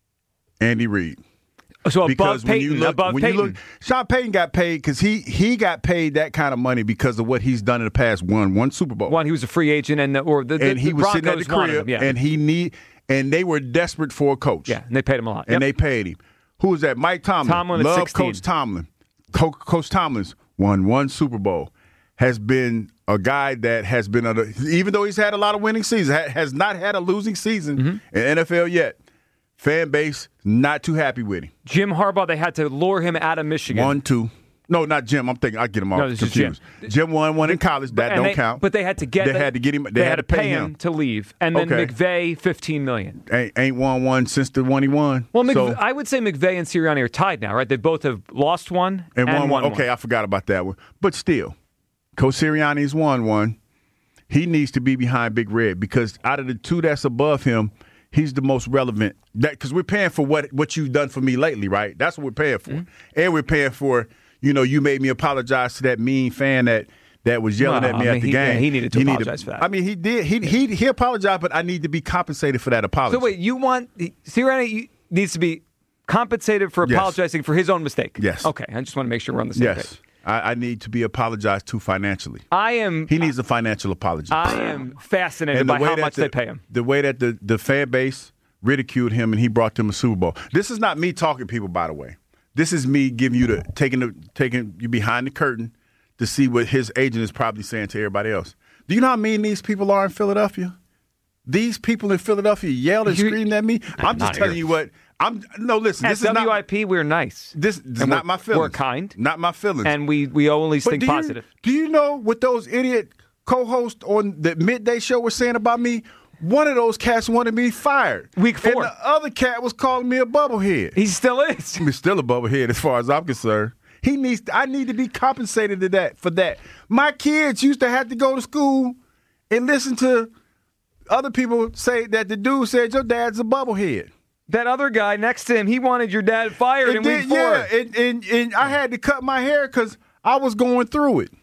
Andy Reid. So above because when Payton, you look, above when Payton. You look, Sean Payton got paid because he he got paid that kind of money because of what he's done in the past. One one Super Bowl. One, he was a free agent, and the, or the, the, and he the was Broncos sitting at the wanted crib, him, yeah. and he need and they were desperate for a coach. Yeah, and they paid him a lot. And Yep. they paid him. Who was that? Mike Tomlin. Tomlin at Love sixteen. Coach Tomlin. Co- Coach Tomlin's won one Super Bowl. Has been a guy that has been under, even though he's had a lot of winning seasons, ha- has not had a losing season Mm-hmm. in the N F L yet. Fan base not too happy with him. Jim Harbaugh, they had to lure him out of Michigan. One, two. No, not Jim. I'm thinking I get him all No, this is confused. Jim. Jim won one in college. That And don't they- count. But they had to get. They the- had to get him. They, had, to pay, him. to leave, and then Okay. McVay, fifteen million. Ain't, ain't won one since the one he won. Well, McVay, So- I would say McVay and Sirianni are tied now, right? They both have lost one And, and, one, won one. Okay, I forgot about that one. But still, Coach Sirianni's won one. He needs to be behind Big Red because out of the two that's above him, he's the most relevant. That because we're paying for what what you've done for me lately, right? That's what we're paying for, Mm-hmm. and we're paying for. You know, you made me apologize to that mean fan that that was yelling Well, at me I at mean, the he- game. yeah, he needed to apologize for that. I mean, he did. He he he apologized, but I need to be compensated for that apology. So wait, you want Sirianni needs to be compensated for Yes. apologizing for his own mistake? Yes. Okay, I just want to make sure we're on the same yes, page. I, I need to be apologized to financially. I am. He needs a financial apology. I am fascinated And the by way how that much the, they pay him. The way that the, the fan base ridiculed him and he brought them a Super Bowl. This is not me talking people, by the way. This is me giving you the taking the taking you behind the curtain to see what his agent is probably saying to everybody else. Do you know how mean these people are in Philadelphia? These people in Philadelphia yelled and You- screamed at me. I'm not just telling here. you what. I'm no listen. At This is W I not P, we're nice. this, this is And not we're- my feelings. we're kind. Not my feelings. And we, we always But think do you- positive. Do you know what those idiot co-hosts on the midday show were saying about me? One of those cats wanted me fired. Week four. And the other cat was calling me a bubblehead. He still is. He's still a bubblehead as far as I'm concerned. He needs. I need to be compensated to that for that. My kids used to have to go to school and listen to other people say that the dude said your dad's a bubblehead. That other guy next to him, he wanted your dad fired in And week then, four. yeah, and, and, and I had to cut my hair because I was going through it.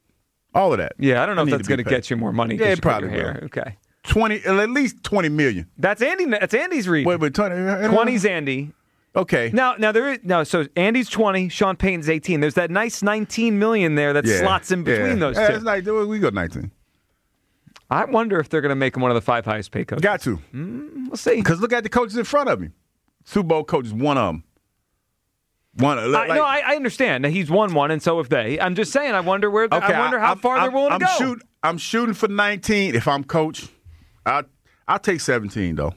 All of that. Yeah, I don't know if need that's to be going to paid. get you more money. 'cause Yeah, you it cut probably your hair. will. Okay. Twenty, at least twenty million. That's Andy. That's Andy's read. Wait, but twenty. twenty's Andy. Okay. Now, now there is no. So Andy's twenty, Sean Payton's eighteen. There's that nice nineteen million there that Yeah, slots in between yeah. those Yeah, two. it's like we go nineteen. I wonder if they're going to make him one of the five highest paid coaches. Got to. Mm, we'll see. Because look at the coaches in front of him. Super Bowl coaches, one of them. One. I, Like, no, I, I understand that he's won one, and so have they. I'm just saying. I wonder where. okay, I wonder how I'm- far I'm, they're willing I'm to go. Shoot, I'm shooting for nineteen. If I'm coach, I I'll take seventeen though.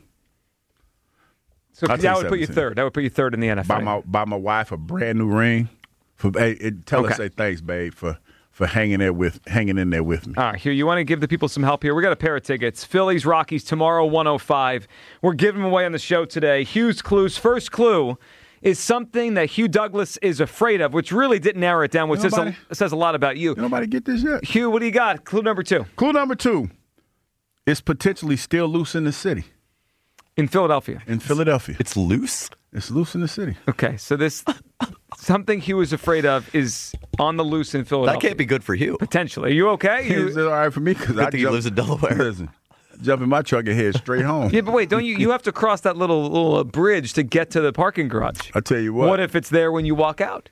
so I'll that take would put you seventeen. third. That would put you third in the N F L. Buy my buy my wife a brand new ring. For hey, it, tell her Okay. say thanks, babe, for for hanging there with hanging in there with me. All right, here, you want to give the people some help here. We got a pair of tickets. Phillies, Rockies, tomorrow, one oh five. We're giving them away on the show today. Hugh's clues. First clue is something that Hugh Douglas is afraid of, which really didn't narrow it down, which says a, Nobody- says a lot about you. Did nobody get this yet? Hugh, what do you got? Clue number two. Clue number two. It's potentially still loose in the city. In Philadelphia. In Philadelphia. It's loose? It's loose in the city. Okay, so this something Hugh is afraid of is on the loose in Philadelphia. That can't be good for Hugh. Potentially. Are you okay? You, It's all right for me because Good I thing he jump- lives in Delaware. Listen, jump in my truck and head straight home. yeah, but wait, don't you? You have to cross that little little uh, bridge to get to the parking garage. I tell you what. What if it's there when you walk out?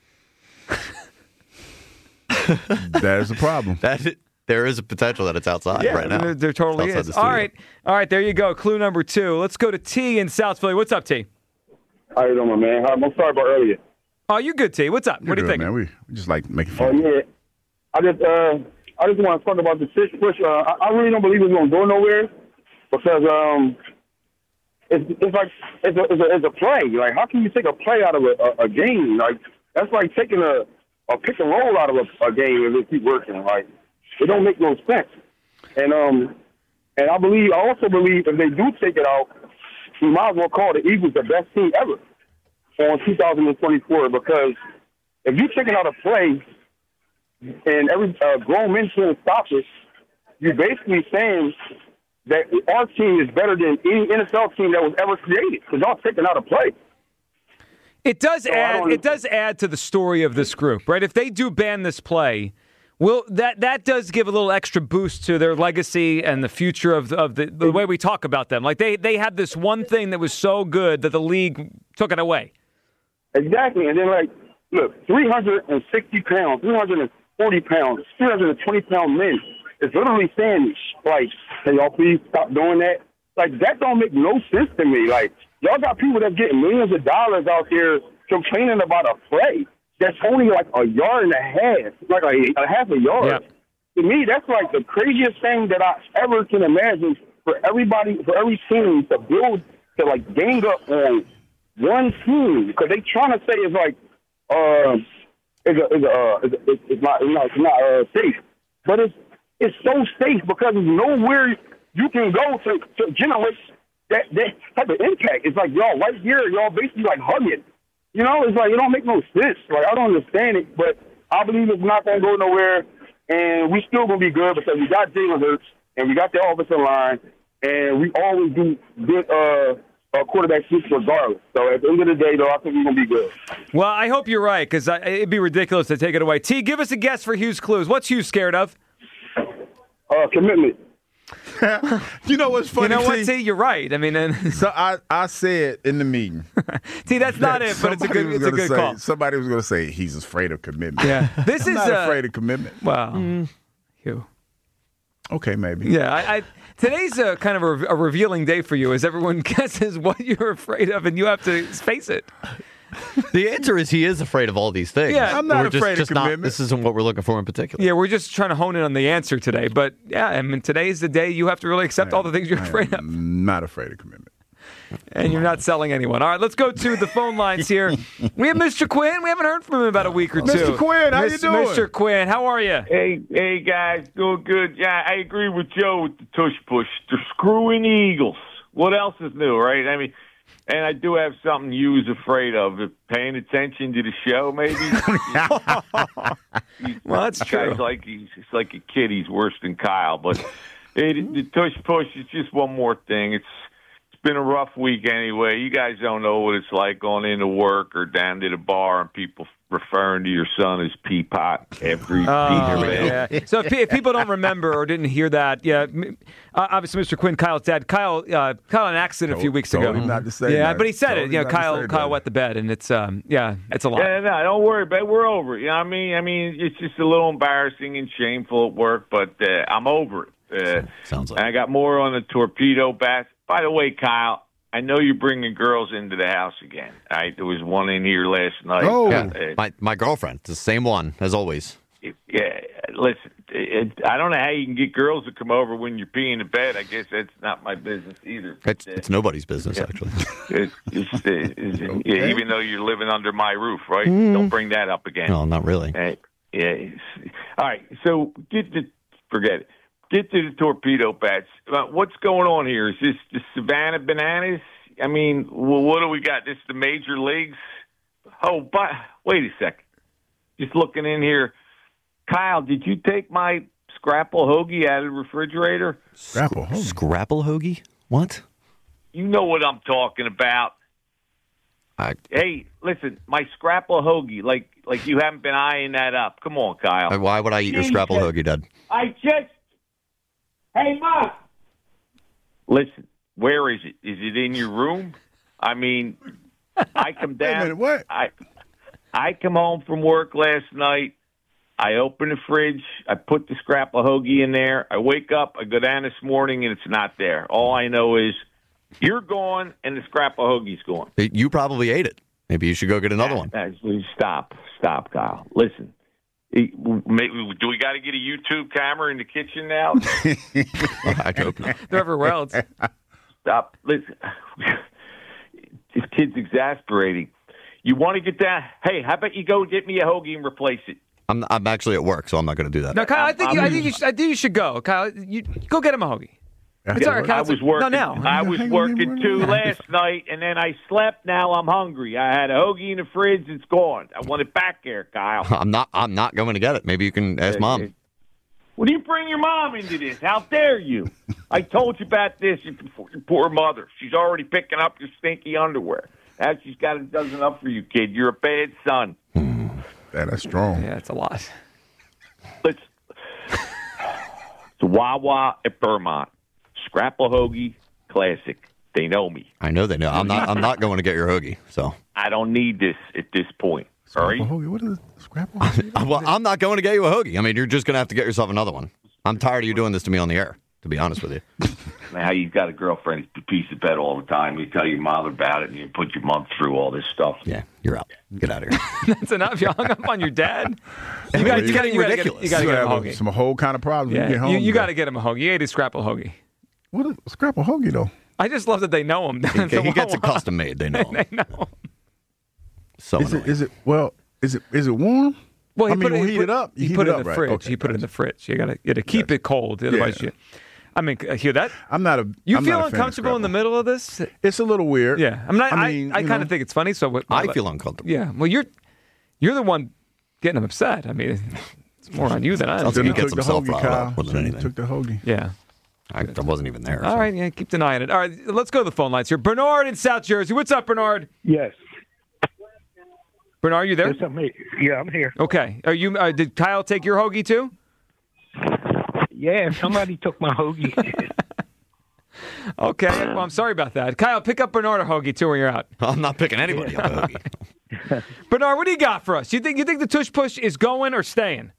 That is a problem. That there is a potential that it's outside Yeah, right now. there, there totally It's outside is. the All studio. right, all right, there you go. Clue number two. Let's go to T in South Philly. What's up, T? How you doing, my man? I'm sorry about earlier. Oh, you're good, T. What's up? You're what do you good, think? man. We, we just like making Oh fun. yeah, I just uh, I just want to talk about the fish push. Uh, I, I really don't believe it's gonna go nowhere because um, it's it's like it's a, it's a it's a play. Like, how can you take a play out of a, a, a game? Like, that's like taking a a pick and roll out of a, a game if it keep working. Like, it don't make no sense. And um, and I believe I also believe if they do take it out, we might as well call the Eagles the best team ever on two thousand twenty-four, because if you're taking out a play and every uh, grown men can't stop it, you're basically saying that our team is better than any N F L team that was ever created because y'all taking out a play. It does So add. It does add to the story of this group, right? If they do ban this play, will that that does give a little extra boost to their legacy and the future of of the, the way we talk about them. Like they they had this one thing that was so good that the league took it away. Exactly, and then like, look, three hundred sixty pounds, three hundred forty pounds, three hundred twenty pound men is literally saying, like, hey, y'all please stop doing that. Like, that don't make no sense to me. Like, y'all got people that get millions of dollars out here complaining about a play that's only like a yard and a half, like a, a half a yard. Yep. To me, that's like the craziest thing that I ever can imagine for everybody, for every team to build, to like gang up on one team. Because they trying to say it's like, uh, it's, a, it's, a, uh, it's, a, it's not, it's not, it's not uh, safe. But it's, it's so safe because there's nowhere you can go to, to generate that, that type of impact. It's like y'all right here, y'all basically like hugging. You know, it's like it don't make no sense. Like I don't understand it, but I believe it's not gonna go nowhere, and we still gonna be good because we got Jalen Hurts and we got the offensive line, and we always do good uh, uh, quarterback switch regardless. So at the end of the day, though, I think we're gonna be good. Well, I hope you're right because it'd be ridiculous to take it away. T, give us a guess for Hughes Clues. What's Hughes scared of? Uh, commitment. You know what's funny? You know what, T? T? You're right. I mean, and So I, I said in the meeting. T, that's not it, but it's a somebody good, was it's a gonna good say, call. Somebody was going to say he's afraid of commitment. Yeah, this I'm is not uh, afraid of commitment. Well, mm, Hugh. Okay, maybe. Yeah, I, I today's a kind of a, a revealing day for you, as everyone guesses what you're afraid of, and you have to face it. The answer is he is afraid of all these things. Yeah, I'm not we're just, afraid just of not, commitment. This isn't what we're looking for in particular. Yeah, we're just trying to hone in on the answer today. But yeah, I mean, today's the day you have to really accept all the things you're afraid of. I'm not afraid of commitment. And you're not selling anyone. All right, let's go to the phone lines here. We have Mister Quinn. We haven't heard from him in about a week or two. Mister Quinn, how you Mister doing? Mister Quinn, how are you? Hey, hey guys, doing good. Yeah, I agree with Joe with the tush push. They're screwing the Eagles. What else is new, right? I mean, and I do have something you was afraid of. Paying attention to the show, maybe. Well, that's This true. guy's like he's, he's like a kid. He's worse than Kyle. But it, the tush push is just one more thing. It's it's been a rough week anyway. You guys don't know what it's like going into work or down to the bar and people referring to your son as Peapot every Oh, day. yeah. So if, if people don't remember or didn't hear that, yeah, m- uh, obviously Mister Quinn, Kyle's dad, Kyle, uh, Kyle had an accident a few weeks told ago. him not to say yeah, that. but he said Told it. him You know, not to Kyle, say Kyle that. wet the bed, and it's um, yeah, it's a lot. Yeah, no, don't worry, but we're over it. You know what I mean? I mean, it's just a little embarrassing and shameful at work, but uh, I'm over it. Uh, Sounds like and I got more on the torpedo bats. By the way, Kyle, I know you're bringing girls into the house again. All right, there was one in here last night. Oh. Yeah, Uh, my my girlfriend, the same one as always. yeah, listen, it, I don't know how you can get girls to come over when you're peeing in bed. I guess that's not my business either. It's it's nobody's business actually. It, it's, it's, yeah, even though you're living under my roof, right? Don't bring that up again. No, not really. Uh, yeah. it's- All right. So get to forget it. Get to the torpedo bats. Uh, what's going on here? Is this the Savannah Bananas? I mean, well, what do we got? This is the major leagues. Oh, but wait a second. Just looking in here, Kyle, did you take my Scrapple hoagie out of the refrigerator? Scrapple hoagie. Scrapple hoagie? What? You know what I'm talking about. I, Hey, listen, my Scrapple hoagie, like like you haven't been eyeing that up. Come on, Kyle. why would I eat your Jesus. Scrapple hoagie, Dad? I just. Hey, Mom. Listen, where is it? Is it in your room? I mean, I come Wait a down. minute, what? I I come home from work last night. I open the fridge. I put the Scrapple hoagie in there. I wake up. I go down this morning, and it's not there. All I know is you're gone, and the Scrapple hoagie's gone. You probably ate it. Maybe you should go get another one. Uh, Stop, stop, Kyle. Listen. Maybe, do we got to get a YouTube camera in the kitchen now? I hope not. They're everywhere else. Stop. Listen. This kid's exasperating. You want to get that? Hey, how about you go get me a hoagie and replace it? I'm I'm actually at work, so I'm not going to do that. No, Kyle, I think you, I I'm- think you should, I think you should go. Kyle, you go get him a hoagie. It's all right, Kyle. I was working. No, now. I was working too last night, and then I slept. Now I'm hungry. I had a hoagie in the fridge. It's gone. I want it back there, Kyle. I'm not I'm not going to get it. Maybe you can ask Mom. What are you bringing? bring your mom into this. How dare you? I told you about this, your poor mother. She's already picking up your stinky underwear. Now she's got a dozen up for you, kid. You're a bad son. Yeah, that's strong. Yeah, it's a lot. Let's. It's Wawa at Vermont. Scrapple Hoagie Classic. They know me. I know they know. I'm not. I'm not going to get your hoagie. So I don't need this at this point. All right. Hoagie. What is Scrapple? well, I'm not going to get you a hoagie. I mean, you're just going to have to get yourself another one. I'm tired of you doing this to me on the air. To be honest with you. Now you've got a girlfriend who's a piece of bed all the time. You tell your mother about it, and you put your mom through all this stuff. Yeah, you're out. Get out of here. That's enough. You hung up on your dad. You got It's getting ridiculous. You got to get him a have hoagie. some whole kind of problems. Yeah, when you get home. you, you got to get him a hoagie. He ate his Scrapple Hoagie. What is Scrapple Hoagie though? I just love that they know him. He, he gets it custom made. They know. They know him. So is it? Is it? Well, is it? Is it warm? Well, he I mean, put it, we'll he heat put, it up. You He heat put it it up, in the right? fridge. Okay, he put it in the fridge. You got to, you got to keep Gotcha. it cold. Otherwise, Yeah. you. I mean, hear that? I'm not a. You I'm feel not a fan of uncomfortable in the Scrapple. middle of this? It's a little weird. Yeah, I'm not. I I, mean, I, you kind know. of think it's funny. So what, I what- feel uncomfortable. Yeah. Well, you're you're the one getting him upset. I mean, it's more on you than I am. Sounds like he Took gets the himself hoagie, riled Kyle. up more than anything. Took the hoagie. Yeah. I, I wasn't even there. All so. right. Yeah. Keep denying it. All right. Let's go to the phone lines here. Bernard in South Jersey. What's up, Bernard? Yes. Bernard, you there? Yes, I'm here. Yeah, I'm here. Okay. Are you? Uh, did Kyle take your hoagie too? Yeah, somebody took my hoagie. Okay. Well, I'm sorry about that. Kyle, pick up Bernard a hoagie too when you're out. I'm not picking anybody up a hoagie. Bernard, what do you got for us? You think you think the tush push is going or staying?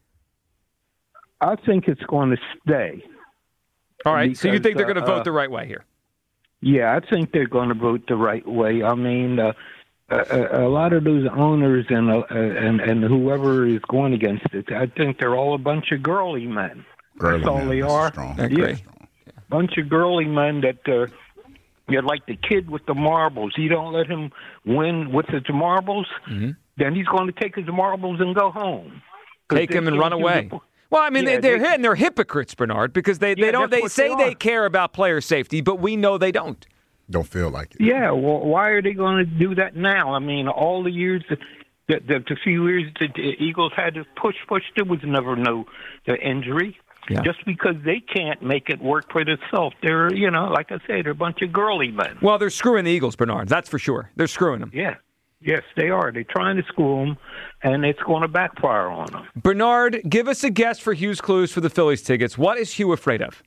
I think it's going to stay. All right. so you Because, think they're going to uh, vote the right way here? Yeah, I think they're going to vote the right way. I mean, uh, a, a lot of those owners and uh, and and whoever is going against it, I think they're all a bunch of girly men. Girly That's all men, they that's are. strong. I Yeah, agree. bunch of girly men that uh, you're like the kid with the marbles. You don't let him win with the marbles, Mhm. then he's going to take his marbles and go home. 'Cause Take they him and can't run do away. the- Well, I mean, Yeah, they, they're they- and they're hypocrites, Bernard, because they, they Yeah, don't. that's They what say they they are. care about player safety, but we know they don't. Don't feel like it. Yeah, well, why are they going to do that now? I mean, all the years, that, the, the, the few years that the Eagles had to push, push, there was never no the injury. Yeah. Just because they can't make it work for themselves. They're, you know, like I say, they're a bunch of girly men. Well, they're screwing the Eagles, Bernard. That's for sure. They're screwing them. Yeah. Yes, they are. They're trying to screw them, and it's going to backfire on them. Bernard, give us a guess for Hugh's clues for the Phillies tickets. What is Hugh afraid of?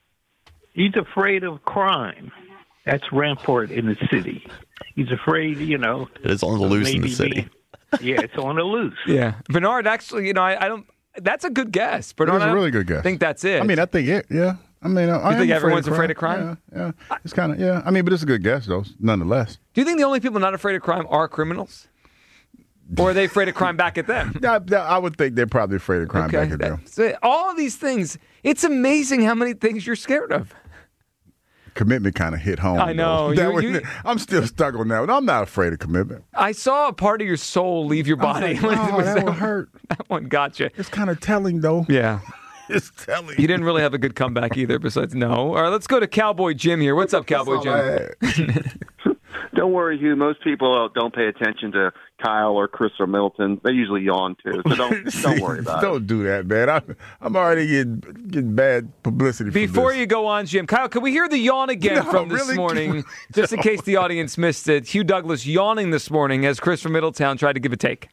He's afraid of crime. That's rampart in the city. He's afraid, you know. It is on the loose in the maybe city. being- yeah, it's on the loose. Yeah, Bernard. Actually, you know, I, I don't. That's a good guess, Bernard. It's I a don't really good guess. think that's it. I mean, I think it. Yeah. I mean, I, I You think am everyone's afraid afraid of crime? Yeah, yeah. It's kind of yeah. I mean, but it's a good guess though, nonetheless. Do you think the only people not afraid of crime are criminals, or are they afraid of crime back at them? Yeah, I, I would think they're probably afraid of crime Okay, back at them. that's it. All of these things. It's amazing how many things you're scared of. Commitment kind of hit home. I know. though. That You- was- you- I'm still stuck on that one. I'm not afraid of commitment. I saw a part of your soul leave your I was body. like, oh, that would hurt. That one gotcha. It's kind of telling though. Yeah. It's telling. You didn't really have a good comeback either, besides no. All right, let's go to Cowboy Jim here. What's up, Cowboy Jim? Don't worry, Hugh. Most people don't pay attention to Kyle or Chris or Middleton. They usually yawn too, so don't don't worry about it. Don't do that, man. I'm, I'm already getting, getting bad publicity. Before for this. you go on, Jim, Kyle, can we hear the yawn again No, from this really? morning, just in case the audience missed it? Hugh Douglas yawning this morning as Chris from Middletown tried to give a take.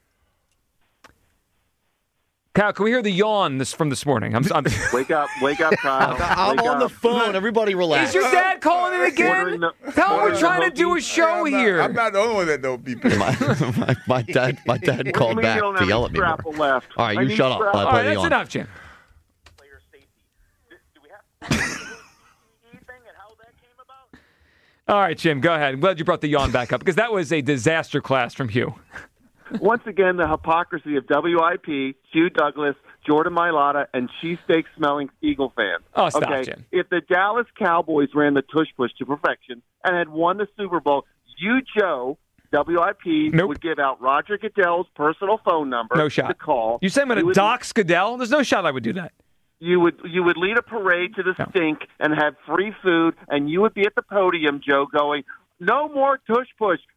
Kyle, can we hear the yawn this from this morning? I'm, I'm Wake up, wake up, Kyle. I'm Wake on the up. phone. Everybody relax. Is your dad calling it again? Ordering the- Tell him we're ordering trying the to do a hoagie. show I'm not, here. I'm not the only one that don't beat people. my, my, my dad, my dad What do you called mean back you don't to have yell any at me more. scrapple left? All right, I you need shut up. scrapple. I'll All play right, the that's yawn. enough, Jim. All right, Jim, go ahead. I'm glad you brought the yawn back up because that was a disaster class from Hugh. Once again, the hypocrisy of W I P, Hugh Douglas, Jordan Mailata, and cheesesteak-smelling Eagle fans. Oh, stop, okay? Jim. If the Dallas Cowboys ran the tush push to perfection and had won the Super Bowl, you, Joe, W I P, Nope. would give out Roger Goodell's personal phone number No shot. to call. You say I'm going You to would- dox Goodell? There's no shot I would do that. You would you would lead a parade to the No. stink and have free food, and you would be at the podium, Joe, going, "No more tush push.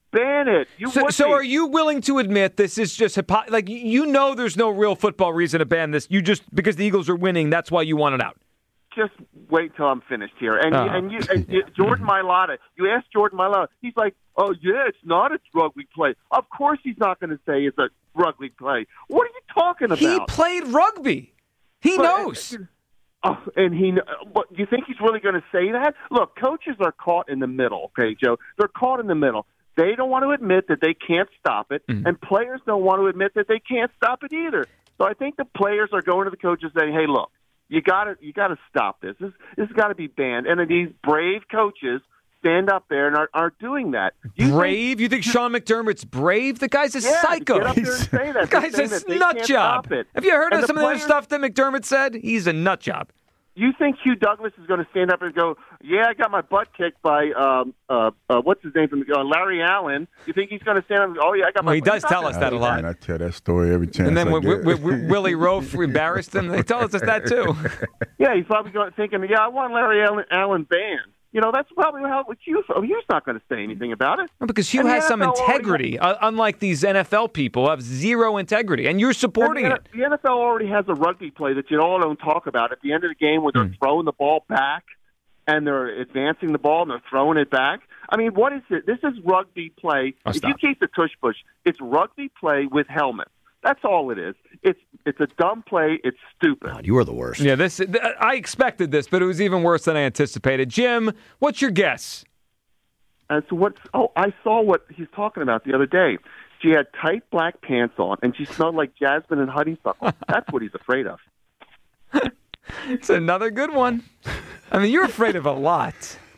ban it. You So, would so be. are you willing to admit this is just hypo- like you know there's no real football reason to ban this? You just because the Eagles are winning, that's why you want it out. Just wait till I'm finished here. And Oh. you, and you, and you, Jordan Mailata, you asked Jordan Mailata, he's like, oh yeah, it's not a rugby play. Of course, he's not going to say it's a rugby play. What are you talking about? He played rugby. He But- knows. Oh, and he, what, you think he's really going to say that? Look, coaches are caught in the middle, okay, Joe? They're caught in the middle. They don't want to admit that they can't stop it, Mm-hmm. and players don't want to admit that they can't stop it either. So I think the players are going to the coaches saying, hey, look, you got to you got to stop this. This, this has got to be banned. And then these brave coaches stand up there and are, are doing that. You brave? Think, you think Sean McDermott's brave? The guy's a yeah, psycho. Get up there and say that. The guy's They're a saying that they nut can't job. stop it. Have you heard And of the some of the players- other stuff that McDermott said? He's a nut job. You think Hugh Douglas is going to stand up and go, yeah, I got my butt kicked by, um, uh, uh, what's his name, from uh, Larry Allen. You think he's going to stand up and go, oh, yeah, I got my Well, he butt does tell us that a lot. And I tell that story every chance And then I when get. w- w- Willie Rofe embarrassed him, they tell us that too. Yeah, he's probably going thinking, yeah, I want Larry Allen, Allen banned. You know, that's probably how Hugh, Hugh's not going to say anything about it. No, because Hugh And the has some N F L already integrity, uh, unlike these N F L people who have zero integrity, and you're supporting and the, it. The N F L already has a rugby play that you all don't talk about. At the end of the game, where they're Hmm. throwing the ball back and they're advancing the ball and they're throwing it back. I mean, what is it? This is rugby play. Oh, if stop. you keep the tush push, it's rugby play with helmets. That's all it is. It's it's a dumb play. It's stupid. God, you are the worst. Yeah, this th- I expected this, but it was even worse than I anticipated. Jim, what's your guess? As to what's oh, I saw what he's talking about the other day. She had tight black pants on, and she smelled like jasmine and honeysuckle. That's what he's afraid of. It's another good one. I mean, you're afraid of a lot.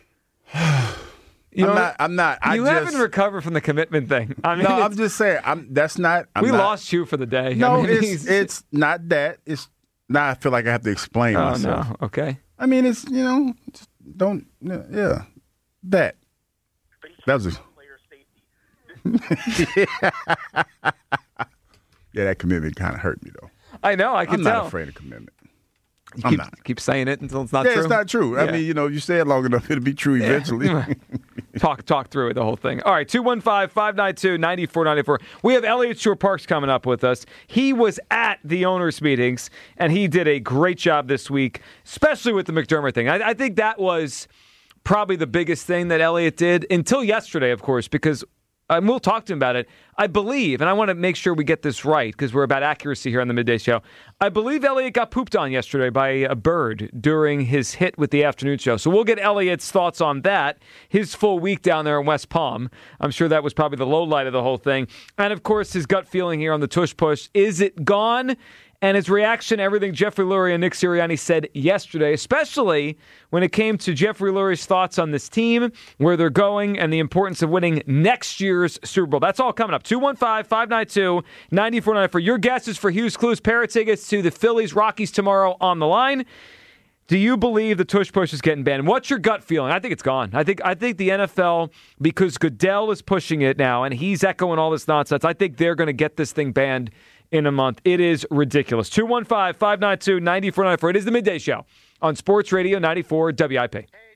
You I'm know, not. I'm not. I you just, haven't recovered from the commitment thing. I mean, no, I'm it's- just saying. I'm. That's not. I'm we not, lost you for the day. No, I mean, it's he's- it's not that. It's now. I feel like I have to explain Oh, myself. no. Okay. I mean, it's you know, just don't. Yeah, that. That was. A, yeah, that commitment kind of hurt me though. I know. I can I'm tell. not afraid of commitment. You I'm keep, not. keep saying it until it's not yeah, true. it's not true. I Yeah. mean, you know, you say it long enough, it'll be true eventually. talk talk through it, the whole thing. All right, two one five, five nine two, nine four nine four. We have Elliot Shore-Parks coming up with us. He was at the owners' meetings, and he did a great job this week, especially with the McDermott thing. I, I think that was probably the biggest thing that Elliot did, until yesterday, of course, because and we'll talk to him about it. I believe, and I want to make sure we get this right because we're about accuracy here on the Midday Show. I believe Elliot got pooped on yesterday by a bird during his hit with the afternoon show. So we'll get Elliot's thoughts on that, his full week down there in West Palm. I'm sure that was probably the low light of the whole thing. And, of course, his gut feeling here on the tush push. Is it gone? And his reaction to everything Jeffrey Lurie and Nick Sirianni said yesterday, especially when it came to Jeffrey Lurie's thoughts on this team, where they're going, and the importance of winning next year's Super Bowl. That's all coming up. two one five, five nine two, nine four nine four. Your guesses for Hughes Clues pair of tickets to the Phillies Rockies tomorrow on the line. Do you believe the tush push is getting banned? What's your gut feeling? I think it's gone. I think I think the N F L, because Goodell is pushing it now and he's echoing all this nonsense, I think they're going to get this thing banned in a month. It is ridiculous. two one five, five nine two, nine four nine four. It is the Midday Show on Sports Radio ninety-four W I P.